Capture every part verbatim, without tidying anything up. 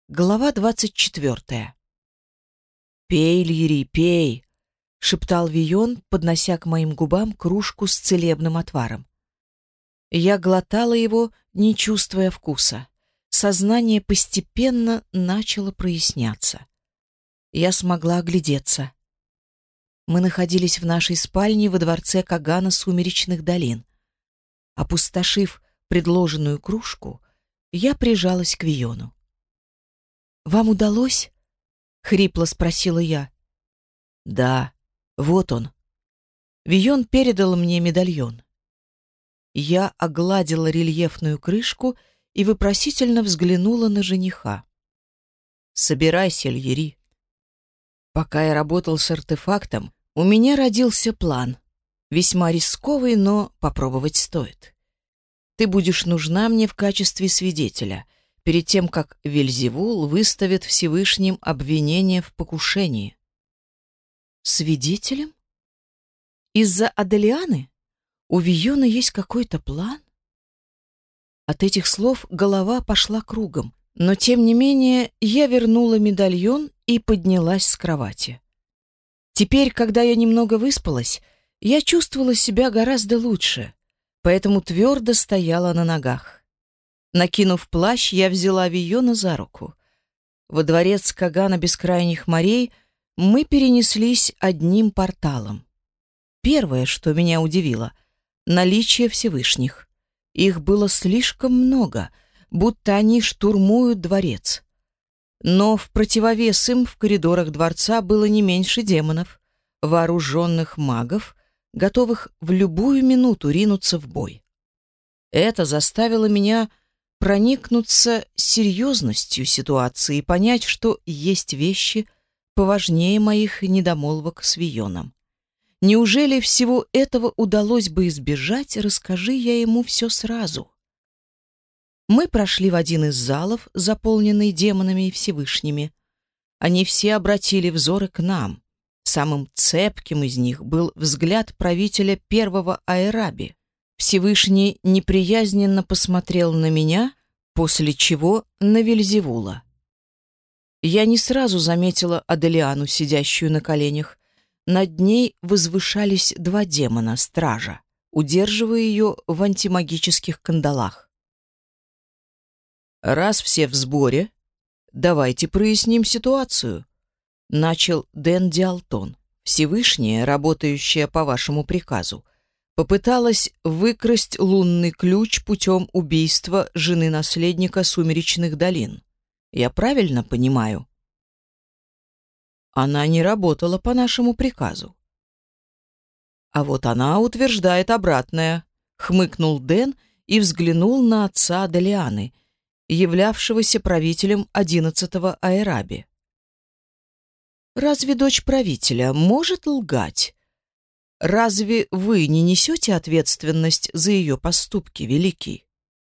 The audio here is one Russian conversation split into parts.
Глава двадцать четвертая. «Пей, Лири, пей!» — шептал Вийон, поднося к моим губам кружку с целебным отваром. Я глотала его, не чувствуя вкуса. Сознание постепенно начало проясняться. Я смогла оглядеться. Мы находились в нашей спальне во дворце Кагана Сумеречных долин. Опустошив предложенную кружку, я прижалась к Вийону. «Вам удалось?» — хрипло спросила я. «Да, вот он». Вийон передал мне медальон. Я огладила рельефную крышку и вопросительно взглянула на жениха. «Собирайся, Льери». Пока я работал с артефактом, у меня родился план. Весьма рисковый, но попробовать стоит. Ты будешь нужна мне в качестве свидетеля — перед тем, как Вельзевул выставит Всевышним обвинение в покушении. Свидетелем? Из-за Аделианы? У Вийона есть какой-то план? От этих слов голова пошла кругом, но тем не менее я вернула медальон и поднялась с кровати. Теперь, когда я немного выспалась, я чувствовала себя гораздо лучше, поэтому твердо стояла на ногах. Накинув плащ, я взяла Вийона за руку. Во дворец Кагана Бескрайних морей мы перенеслись одним порталом. Первое, что меня удивило — наличие Всевышних. Их было слишком много, будто они штурмуют дворец. Но в противовес им в коридорах дворца было не меньше демонов, вооруженных магов, готовых в любую минуту ринуться в бой. Это заставило меня проникнуться серьезностью ситуации и понять, что есть вещи поважнее моих недомолвок с Вийоном. Неужели всего этого удалось бы избежать, расскажи я ему все сразу. Мы прошли в один из залов, заполненный демонами и Всевышними. Они все обратили взоры к нам. Самым цепким из них был взгляд правителя первого Аэраби. Всевышний неприязненно посмотрел на меня, после чего на Вельзевула. Я не сразу заметила Аделиану, сидящую на коленях. Над ней возвышались два демона-стража, удерживая ее в антимагических кандалах. «Раз все в сборе, давайте проясним ситуацию», — начал Дэн Диалтон, Всевышняя, работающая по вашему приказу, попыталась выкрасть лунный ключ путем убийства жены наследника Сумеречных долин. Я правильно понимаю? Она не работала по нашему приказу. А вот она утверждает обратное, хмыкнул Дэн и взглянул на отца Аделианы, являвшегося правителем одиннадцатого Аэраби. Разве дочь правителя может лгать? Разве вы не несете ответственность за ее поступки, Великий?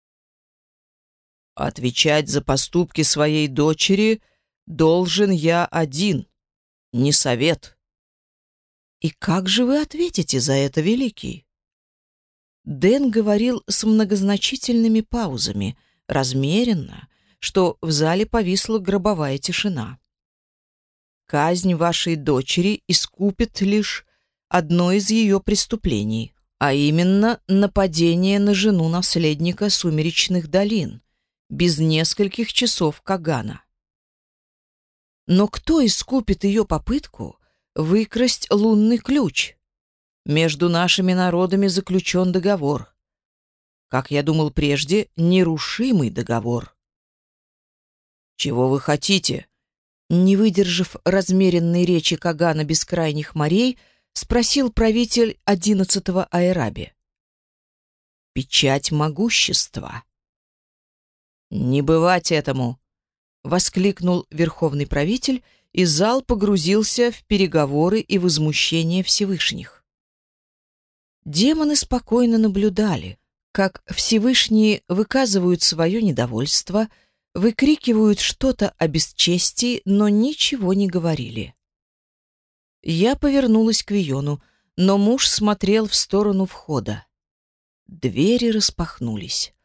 Отвечать за поступки своей дочери должен я один, не совет. И как же вы ответите за это, Великий? Дэн говорил с многозначительными паузами, размеренно, что в зале повисла гробовая тишина. Казнь вашей дочери искупит лишь одно из ее преступлений, а именно нападение на жену наследника Сумеречных долин, без нескольких часов Кагана. Но кто искупит ее попытку выкрасть лунный ключ? Между нашими народами заключен договор. Как я думал прежде, нерушимый договор. Чего вы хотите? Не выдержав размеренной речи Кагана Бескрайних морей, спросил правитель одиннадцатого Аэраби. Печать могущества. Не бывать этому, воскликнул верховный правитель, и зал погрузился в переговоры и возмущение Всевышних. Демоны спокойно наблюдали, как Всевышние выказывают свое недовольство, выкрикивают что-то о бесчестии, но ничего не говорили. Я повернулась к Вийону, но муж смотрел в сторону входа. Двери распахнулись.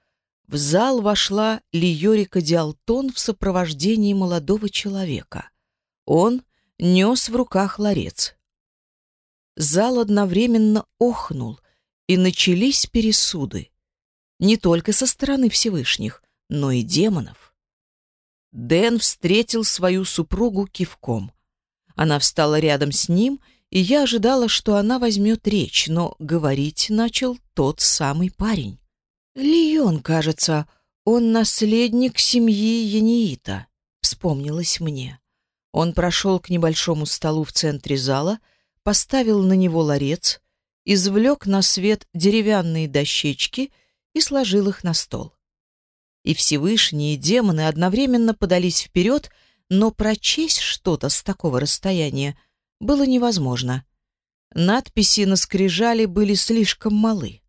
В зал вошла Лиорика Диалтон в сопровождении молодого человека. Он нес в руках ларец. Зал одновременно охнул, и начались пересуды. Не только со стороны Всевышних, но и демонов. Дэн встретил свою супругу кивком. Она встала рядом с ним, и я ожидала, что она возьмет речь, но говорить начал тот самый парень. «Лион, кажется, он наследник семьи Ениита», — вспомнилось мне. Он прошел к небольшому столу в центре зала, поставил на него ларец, извлек на свет деревянные дощечки и сложил их на стол. И Всевышние демоны одновременно подались вперед, но прочесть что-то с такого расстояния было невозможно. Надписи на скрижали были слишком малы.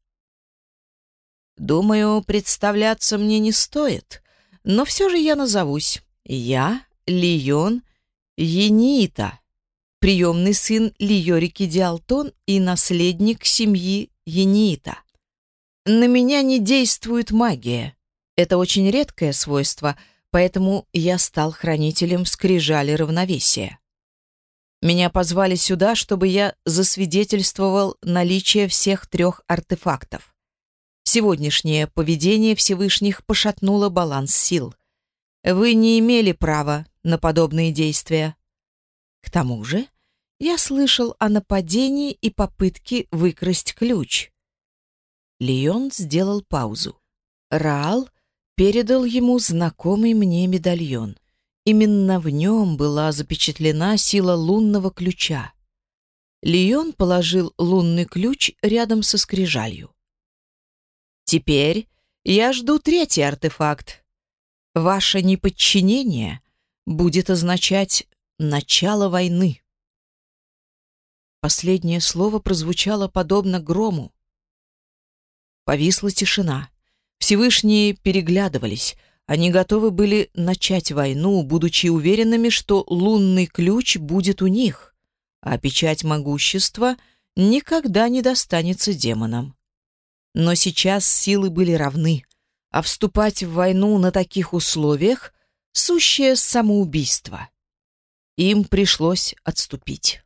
Думаю, представляться мне не стоит, но все же я назовусь. Я Лион Ениита, приемный сын Лиорики Диалтон и наследник семьи Ениита. На меня не действует магия. Это очень редкое свойство, поэтому я стал хранителем скрижали равновесия. Меня позвали сюда, чтобы я засвидетельствовал наличие всех трех артефактов. Сегодняшнее поведение Всевышних пошатнуло баланс сил. Вы не имели права на подобные действия. К тому же, я слышал о нападении и попытке выкрасть ключ. Лион сделал паузу. Раал передал ему знакомый мне медальон. Именно в нем была запечатлена сила лунного ключа. Лион положил лунный ключ рядом со скрижалью. Теперь я жду третий артефакт. Ваше неподчинение будет означать начало войны. Последнее слово прозвучало подобно грому. Повисла тишина. Всевышние переглядывались. Они готовы были начать войну, будучи уверенными, что лунный ключ будет у них, а печать могущества никогда не достанется демонам. Но сейчас силы были равны, а вступать в войну на таких условиях — сущее самоубийство. Им пришлось отступить.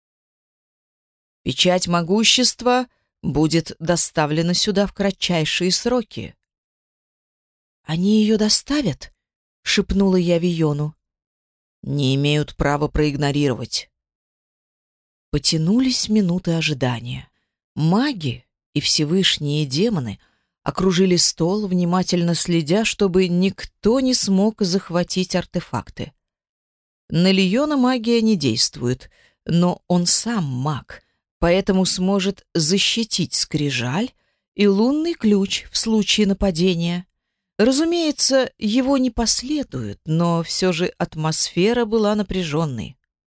Печать могущества будет доставлена сюда в кратчайшие сроки. «Они ее доставят?» — шепнула я Виону. «Не имеют права проигнорировать». Потянулись минуты ожидания. Маги и всевышние демоны окружили стол, внимательно следя, чтобы никто не смог захватить артефакты. На Лиона магия не действует, но он сам маг, поэтому сможет защитить скрижаль и лунный ключ в случае нападения. Разумеется, его не последуют, но все же атмосфера была напряженной.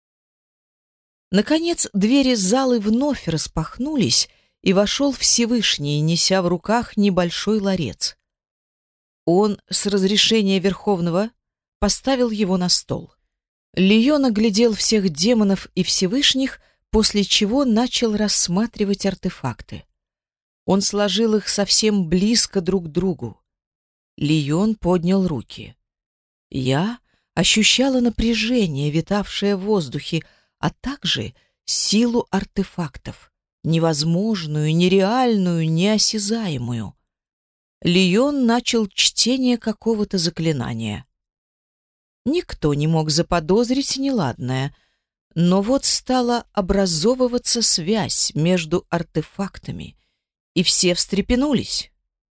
Наконец, двери залы вновь распахнулись, и вошел Всевышний, неся в руках небольшой ларец. Он с разрешения Верховного поставил его на стол. Лион оглядел всех демонов и Всевышних, после чего начал рассматривать артефакты. Он сложил их совсем близко друг к другу. Лион поднял руки. Я ощущала напряжение, витавшее в воздухе, а также силу артефактов, невозможную, нереальную, неосязаемую. Лион начал чтение какого-то заклинания. Никто не мог заподозрить неладное, но вот стала образовываться связь между артефактами, и все встрепенулись.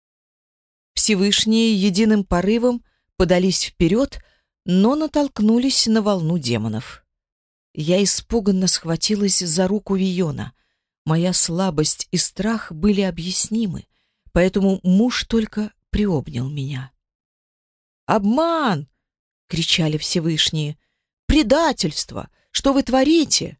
Всевышние единым порывом подались вперед, но натолкнулись на волну демонов. Я испуганно схватилась за руку Виона. Моя слабость и страх были объяснимы, поэтому муж только приобнял меня. «Обман!» — кричали Всевышние. «Предательство! Что вы творите?»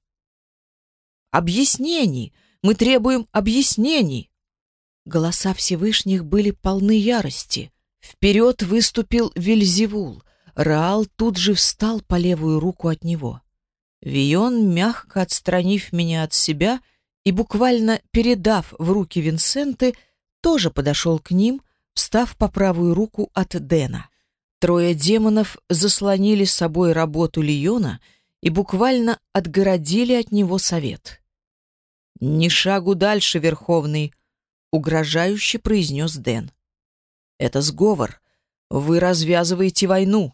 «Объяснений! Мы требуем объяснений!» Голоса Всевышних были полны ярости. Вперед выступил Вельзевул. Раал тут же встал по левую руку от него. Вион, мягко отстранив меня от себя и буквально передав в руки Винсенты, тоже подошел к ним, встав по правую руку от Дэна. Трое демонов заслонили с собой работу Лиона и буквально отгородили от него совет. «Ни шагу дальше, Верховный!» — угрожающе произнес Дэн. «Это сговор. Вы развязываете войну».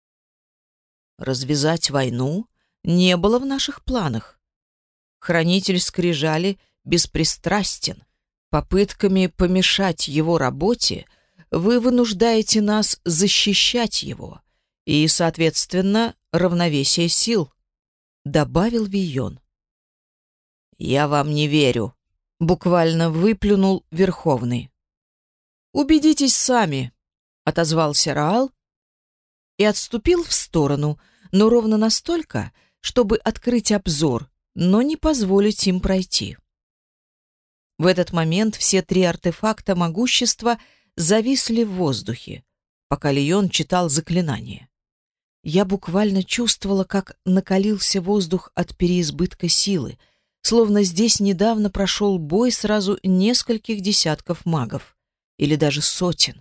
Развязать войну не было в наших планах. Хранитель скрижали беспристрастен. Попытками помешать его работе вы вынуждаете нас защищать его и, соответственно, равновесие сил, добавил Вийон. «Я вам не верю», — буквально выплюнул Верховный. «Убедитесь сами», — отозвался Раал и отступил в сторону, но ровно настолько, чтобы открыть обзор, но не позволить им пройти. В этот момент все три артефакта могущества зависли в воздухе, пока Лион читал заклинание. Я буквально чувствовала, как накалился воздух от переизбытка силы, словно здесь недавно прошел бой сразу нескольких десятков магов, или даже сотен.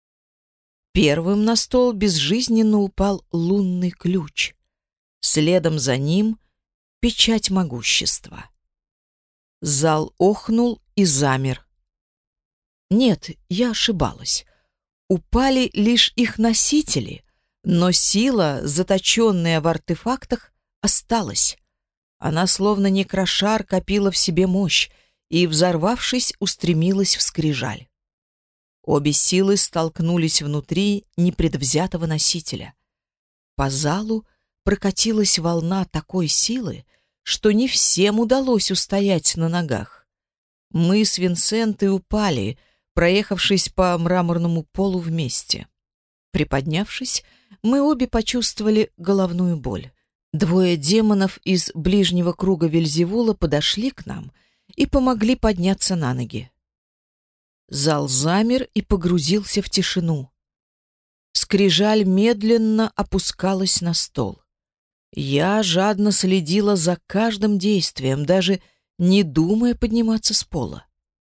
Первым на стол безжизненно упал лунный ключ. Следом за ним — печать могущества. Зал охнул и замер. Нет, я ошибалась. Упали лишь их носители, но сила, заточенная в артефактах, осталась. Она словно некрошар копила в себе мощь и, взорвавшись, устремилась в скрижаль. Обе силы столкнулись внутри непредвзятого носителя. По залу прокатилась волна такой силы, что не всем удалось устоять на ногах. Мы с Винсентой упали, проехавшись по мраморному полу вместе. Приподнявшись, мы обе почувствовали головную боль. Двое демонов из ближнего круга Вельзевула подошли к нам и помогли подняться на ноги. Зал замер и погрузился в тишину. Скрижаль медленно опускалась на стол. Я жадно следила за каждым действием, даже не думая подниматься с пола.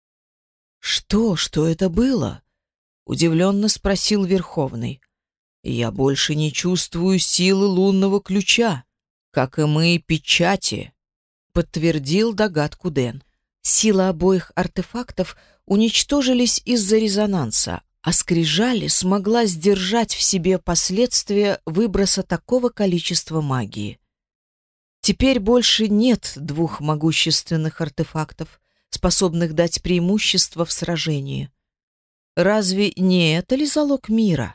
«Что, что это было?» — удивленно спросил Верховный. «Я больше не чувствую силы лунного ключа, как и мы печати», — подтвердил догадку Дэн. Сила обоих артефактов уничтожились из-за резонанса, а скрижаль смогла сдержать в себе последствия выброса такого количества магии. Теперь больше нет двух могущественных артефактов, способных дать преимущество в сражении. Разве не это ли залог мира?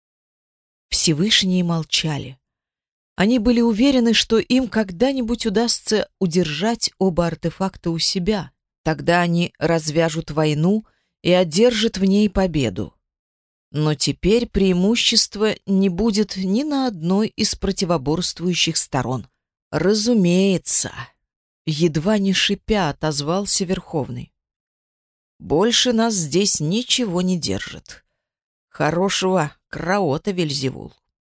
Всевышние молчали. Они были уверены, что им когда-нибудь удастся удержать оба артефакта у себя. Тогда они развяжут войну и одержат в ней победу. Но теперь преимущества не будет ни на одной из противоборствующих сторон. Разумеется, едва не шипя отозвался Верховный. Больше нас здесь ничего не держит. Хорошего краота, Вельзевул.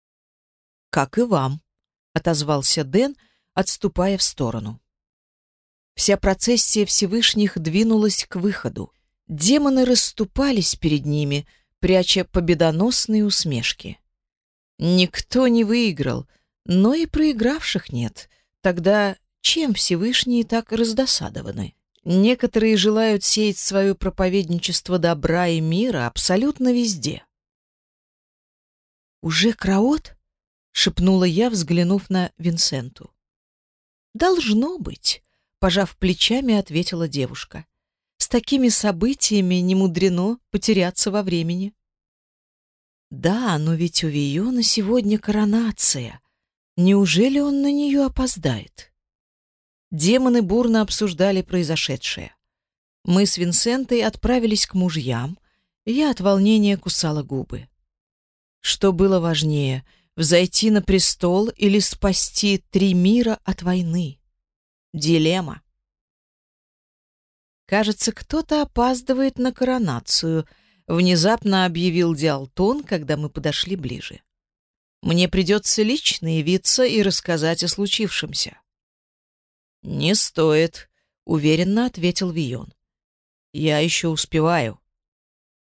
Как и вам, отозвался Дэн, отступая в сторону. Вся процессия Всевышних двинулась к выходу. Демоны расступались перед ними, пряча победоносные усмешки. Никто не выиграл, но и проигравших нет. Тогда чем Всевышние так раздосадованы? Некоторые желают сеять свое проповедничество добра и мира абсолютно везде. «Уже краот?» — шепнула я, взглянув на Винсенту. «Должно быть», — пожав плечами, ответила девушка. «С такими событиями не мудрено потеряться во времени». «Да, но ведь у Вийона сегодня коронация. Неужели он на нее опоздает?» Демоны бурно обсуждали произошедшее. Мы с Винсентой отправились к мужьям, и я от волнения кусала губы. Что было важнее — взойти на престол или спасти три мира от войны? Дилемма. «Кажется, кто-то опаздывает на коронацию», — внезапно объявил Диалтон, когда мы подошли ближе. «Мне придется лично явиться и рассказать о случившемся». «Не стоит», — уверенно ответил Вийон. «Я еще успеваю».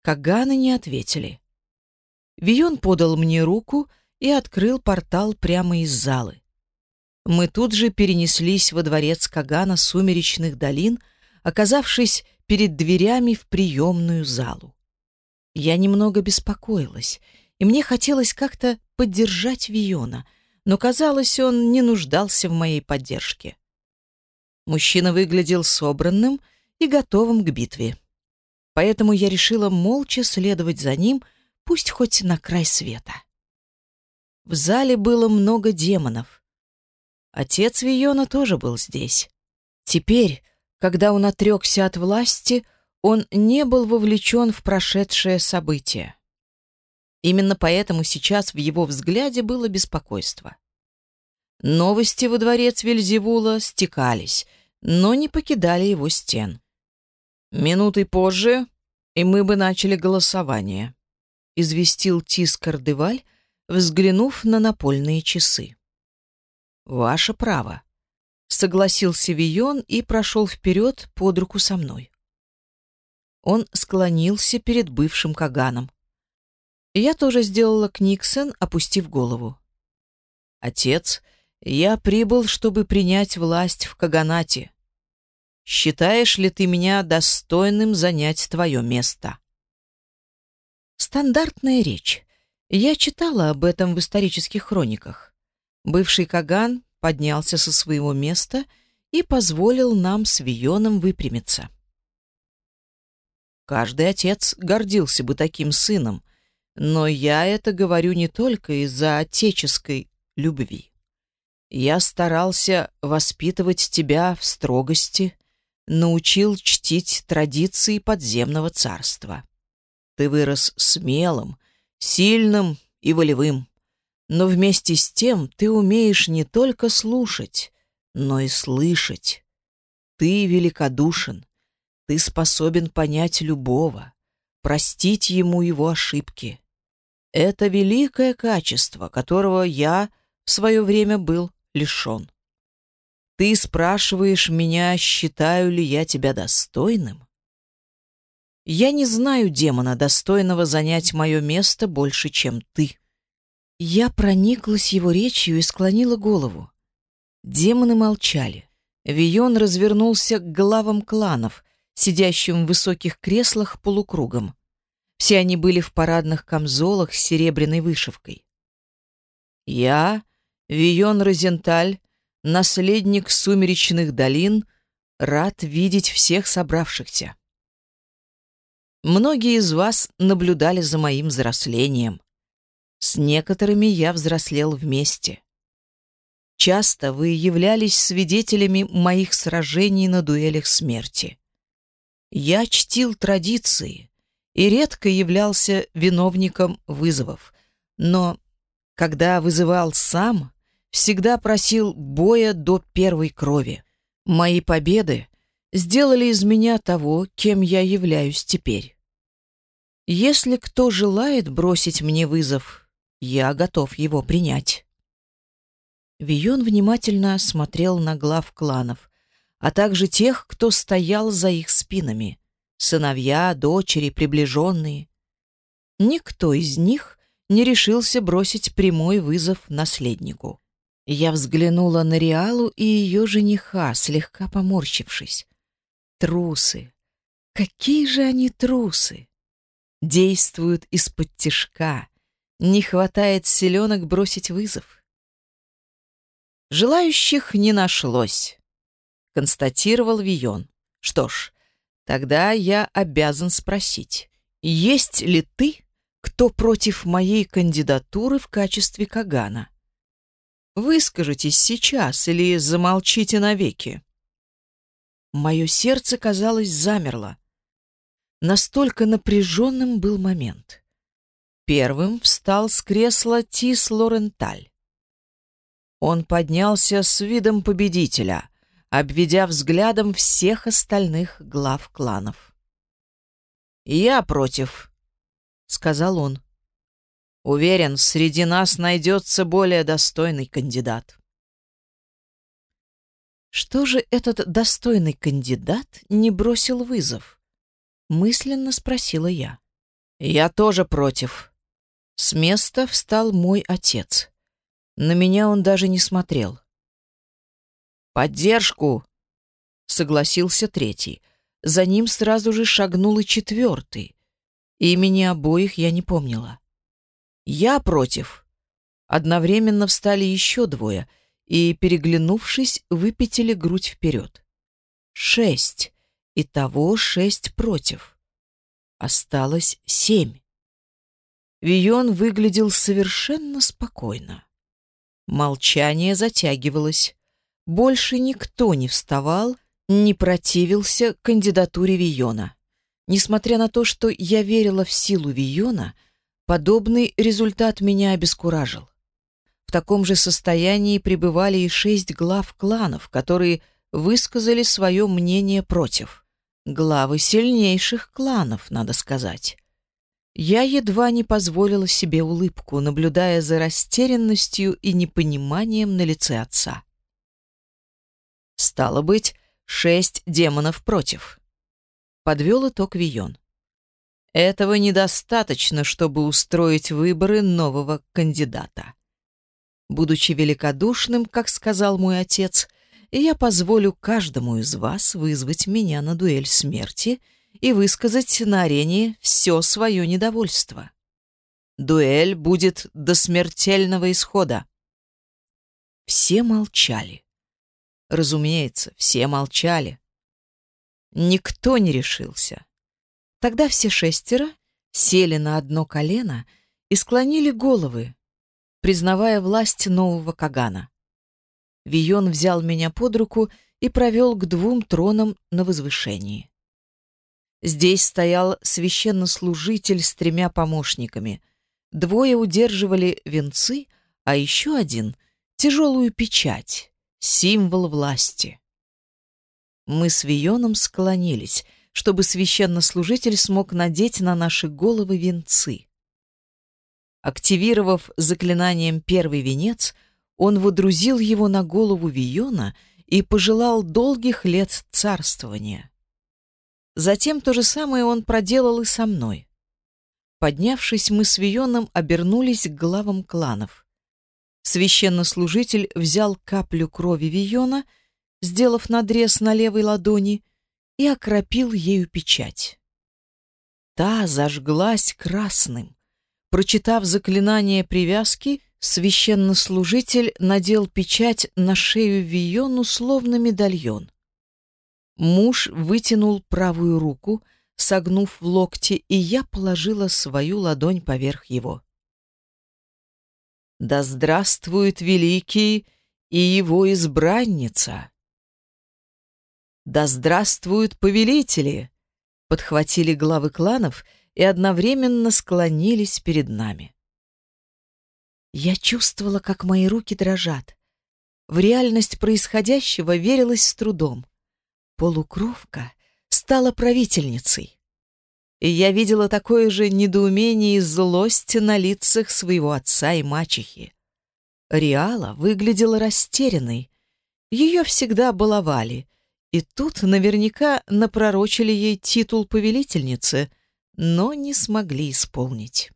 Каганы не ответили. Вион подал мне руку и открыл портал прямо из залы. Мы тут же перенеслись во дворец Кагана Сумеречных долин, оказавшись перед дверями в приемную залу. Я немного беспокоилась, и мне хотелось как-то поддержать Виона, но, казалось, он не нуждался в моей поддержке. Мужчина выглядел собранным и готовым к битве. Поэтому я решила молча следовать за ним, пусть хоть на край света. В зале было много демонов. Отец Виона тоже был здесь. Теперь, когда он отрекся от власти, он не был вовлечен в прошедшее событие. Именно поэтому сейчас в его взгляде было беспокойство. Новости во дворец Вельзевула стекались, но не покидали его стен. «Минутой позже, и мы бы начали голосование», — известил Тискар Деваль, взглянув на напольные часы. «Ваше право», — согласился Вион и прошел вперед под руку со мной. Он склонился перед бывшим Каганом. Я тоже сделала книксон, опустив голову. «Отец, я прибыл, чтобы принять власть в Каганате. Считаешь ли ты меня достойным занять твое место?» Стандартная речь. Я читала об этом в исторических хрониках. Бывший Каган поднялся со своего места и позволил нам с Вионом выпрямиться. Каждый отец гордился бы таким сыном, но я это говорю не только из-за отеческой любви. Я старался воспитывать тебя в строгости, научил чтить традиции подземного царства. Ты вырос смелым, сильным и волевым. Но вместе с тем ты умеешь не только слушать, но и слышать. Ты великодушен, ты способен понять любого, простить ему его ошибки. Это великое качество, которого я в свое время был лишен. Ты спрашиваешь меня, считаю ли я тебя достойным? Я не знаю демона, достойного занять мое место больше, чем ты. Я прониклась его речью и склонила голову. Демоны молчали. Вион развернулся к главам кланов, сидящим в высоких креслах полукругом. Все они были в парадных камзолах с серебряной вышивкой. Я, Вион Розенталь, наследник Сумеречных долин, рад видеть всех собравшихся. Многие из вас наблюдали за моим взрослением. С некоторыми я взрослел вместе. Часто вы являлись свидетелями моих сражений на дуэлях смерти. Я чтил традиции и редко являлся виновником вызовов, но, когда вызывал сам, всегда просил боя до первой крови. Мои победы сделали из меня того, кем я являюсь теперь. Если кто желает бросить мне вызов, я готов его принять. Вион внимательно смотрел на глав кланов, а также тех, кто стоял за их спинами: сыновья, дочери, приближенные. Никто из них не решился бросить прямой вызов наследнику. Я взглянула на Риалу и ее жениха, слегка поморщившись. Трусы! Какие же они трусы! Действуют из-под тишка. Не хватает силенок бросить вызов. Желающих не нашлось, констатировал Вион. Что ж, тогда я обязан спросить, есть ли ты, кто против моей кандидатуры в качестве Кагана? Выскажитесь сейчас или замолчите навеки. Мое сердце, казалось, замерло. Настолько напряженным был момент. Первым встал с кресла Тис Лоренталь. Он поднялся с видом победителя, обведя взглядом всех остальных глав кланов. «Я против», — сказал он. «Уверен, среди нас найдется более достойный кандидат». Что же этот достойный кандидат не бросил вызов? Мысленно спросила я. Я тоже против. С места встал мой отец. На меня он даже не смотрел. Поддержку, согласился третий. За ним сразу же шагнул и четвертый. Имени обоих я не помнила. Я против. Одновременно встали еще двое и, переглянувшись, выпятили грудь вперед. Шесть. Итого шесть против. Осталось семь. Вийон выглядел совершенно спокойно. Молчание затягивалось. Больше никто не вставал, не противился кандидатуре Вийона. Несмотря на то, что я верила в силу Вийона, подобный результат меня обескуражил. В таком же состоянии пребывали и шесть глав кланов, которые высказали свое мнение против. Главы сильнейших кланов, надо сказать. Я едва не позволила себе улыбку, наблюдая за растерянностью и непониманием на лице отца. Стало быть, шесть демонов против. Подвел итог Вийон. Этого недостаточно, чтобы устроить выборы нового кандидата. Будучи великодушным, как сказал мой отец, я позволю каждому из вас вызвать меня на дуэль смерти и высказать на арене все свое недовольство. Дуэль будет до смертельного исхода. Все молчали. Разумеется, все молчали. Никто не решился. Тогда все шестеро сели на одно колено и склонили головы, признавая власть нового Кагана. Вийон взял меня под руку и провел к двум тронам на возвышении. Здесь стоял священнослужитель с тремя помощниками. Двое удерживали венцы, а еще один — тяжелую печать, символ власти. Мы с Вийоном склонились, чтобы священнослужитель смог надеть на наши головы венцы. Активировав заклинанием первый венец, он водрузил его на голову Вийона и пожелал долгих лет царствования. Затем то же самое он проделал и со мной. Поднявшись, мы с Вийоном обернулись к главам кланов. Священнослужитель взял каплю крови Вийона, сделав надрез на левой ладони, и окропил ею печать. Та зажглась красным. Прочитав заклинание привязки, священнослужитель надел печать на шею Вийону словно медальон. Муж вытянул правую руку, согнув в локте, и я положила свою ладонь поверх его. «Да здравствует Великий и его избранница!» «Да здравствуют повелители!» — подхватили главы кланов и одновременно склонились перед нами. Я чувствовала, как мои руки дрожат. В реальность происходящего верилась с трудом. Полукровка стала правительницей. И я видела такое же недоумение и злость на лицах своего отца и мачехи. Риала выглядела растерянной. Ее всегда баловали, и тут наверняка напророчили ей титул повелительницы, но не смогли исполнить.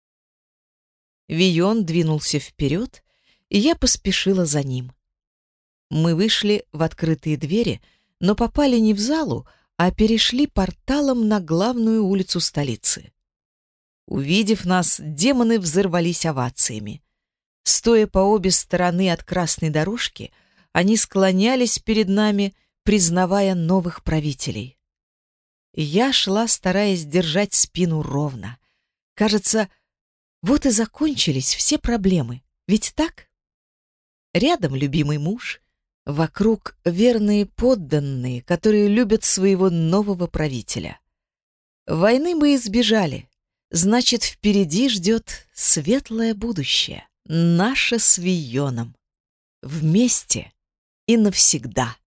Вийон двинулся вперед, и я поспешила за ним. Мы вышли в открытые двери, но попали не в залу, а перешли порталом на главную улицу столицы. Увидев нас, демоны взорвались овациями. Стоя по обе стороны от красной дорожки, они склонялись перед нами, признавая новых правителей. Я шла, стараясь держать спину ровно. Кажется, вот и закончились все проблемы. Ведь так? Рядом любимый муж, вокруг верные подданные, которые любят своего нового правителя. Войны мы избежали. Значит, впереди ждет светлое будущее. Наше с Вийоном. Вместе и навсегда.